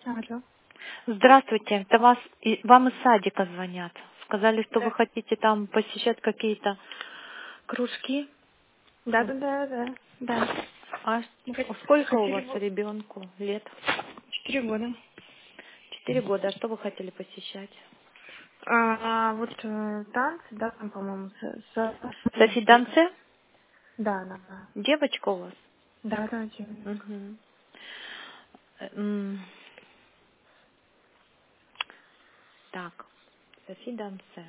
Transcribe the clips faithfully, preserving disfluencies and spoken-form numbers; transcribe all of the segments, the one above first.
Алло. Здравствуйте, это вас, и- вам из садика звонят. Сказали, что вы Да. хотите там посещать какие-то кружки. Да, да, да, да. Да. А Мы хот- сколько у хотели вас бы ребенку лет? четыре года. Четыре года. А что вы хотели посещать? А, а вот э, танцы, да, там, по-моему, с, с, с Софи музыкой. Дансе? Да, да, да. Девочка у вас? Да, да, девочка. Мгм. Э, м, Так, Софи Дансе.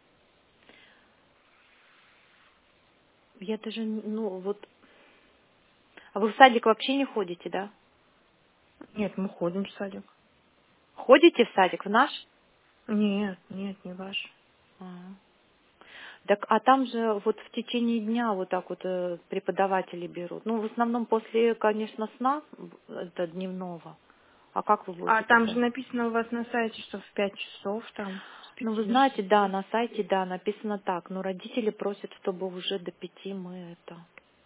Я даже, не- ну вот, а вы в садик вообще не ходите, да? Нет, мы ходим в садик. Ходите в садик, в наш? Нет, нет, не ваш. А. Так, а там же вот в течение дня вот так вот э, преподаватели берут. Ну, в основном после, конечно, сна, в- это дневного. А как вы А будете там же тогда? написано у вас на сайте, что в пять часов, там, с Ну, вы пяти до знаете, да, шести. на сайте, да, написано так, но родители просят, чтобы уже до пяти мы это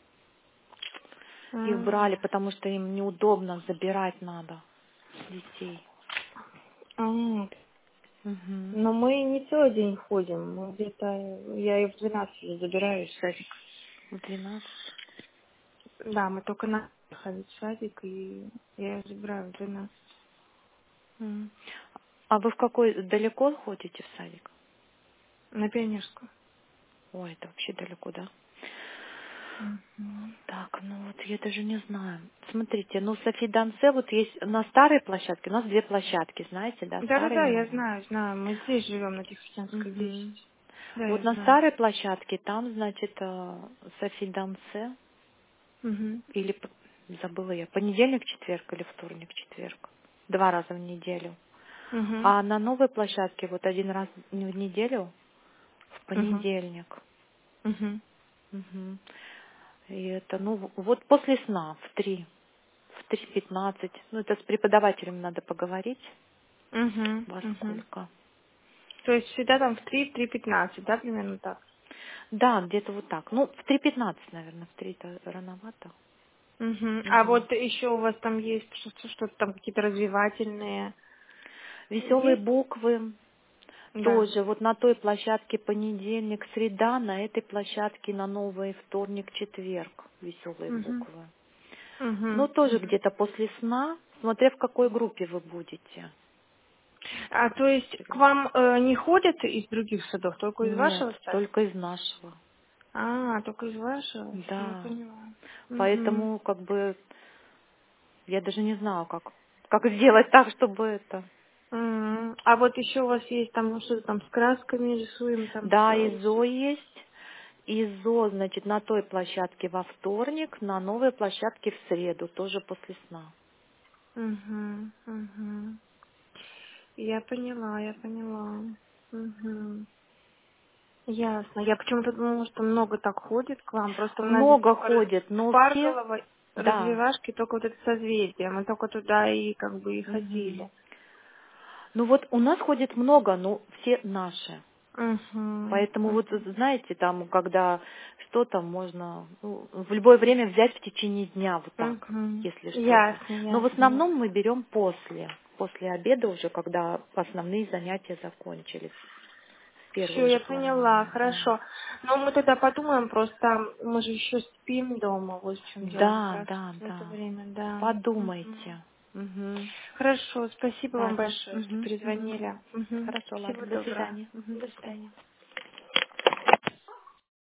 их М, брали, ясно. потому что им неудобно забирать надо детей. М, Угу. Но мы не целый день ходим. Мы где-то, я ее в двенадцать уже забираю из садика. В двенадцать. Да, мы только на ходить в садик, и я ее забираю в двенадцать. М. А вы в какой, далеко ходите в садик? На пионерскую. Ой, это вообще далеко, да? Мгм. Так, ну вот я даже не знаю. Смотрите, ну Софи Дансе вот есть на старой площадке, у нас две площадки, знаете, да, старая Да-да-да, и я новая. знаю, знаю. Мы здесь живем, на Тихоокеанской Мгм. десять. Да, Вот я на знаю. старой площадке там, значит, э, Софи Дансе, Угу. или п- забыла я, понедельник, четверг или вторник, четверг, два раза в неделю. Угу. А на новой площадке вот один раз в неделю в Угу. понедельник. Угу. Мгм. И это, ну, в- вот после сна в три, в три пятнадцать. Ну, это с преподавателем надо поговорить. Угу. Во Угу. сколько? То есть всегда там в три, в три пятнадцать, да, примерно так? Да, где-то вот так. Ну, в три пятнадцать, наверное, в три это рановато. Угу. А Мгм. вот еще у вас там есть что-то, что-то там какие-то развивательные Веселые есть? буквы Да. тоже. Вот на той площадке понедельник, среда, на этой площадке на новый вторник, четверг. Веселые Угу. буквы. Угу. Ну, тоже Угу. где-то после сна, смотря в какой группе вы будете. А то есть к вам э, не ходят из других садов, только из Нет, вашего садика? только из нашего. А, только из вашего? Все, я Да. поняла. Угу. Поэтому, как бы, я даже не знаю, как, как сделать так, чтобы это. М, А вот еще у вас есть там, ну что-то там с красками рисуем, там Да, с... ИЗО с- есть. ИЗО, значит, на той площадке во вторник, на новой площадке в среду, тоже после сна. Мгм, мгм. Я поняла, я поняла. Мгм. Ясно. Я почему-то думала, что много так ходит к вам. Просто у нас здесь Много только раз- ходит, в но все, Парголово да. развивашки, только вот это созвездие. Мы только туда и как бы и Мгм. ходили. Ну вот у нас ходит много, но все наши. Угу, Поэтому вот, знаете, там, когда что-то можно ну, в любое время взять в течение дня, вот так, угу. если что-то. Ясно, Но в ясно, основном мы ясно. берем после, после обеда уже, когда основные занятия закончились, в Все, первую же я половину. поняла, Мгм. хорошо. Но мы тогда подумаем, просто мы же еще спим дома, вот в чем дело как Да, раз да, в это да. время, да. Мгм. Подумайте. Мгм. Хорошо, спасибо вам Ладно. большое, что Мгм, мгм. перезвонили. Мгм. Хорошо, ладно. Всего До доброго. свидания. Мгм, До до свидания. свидания.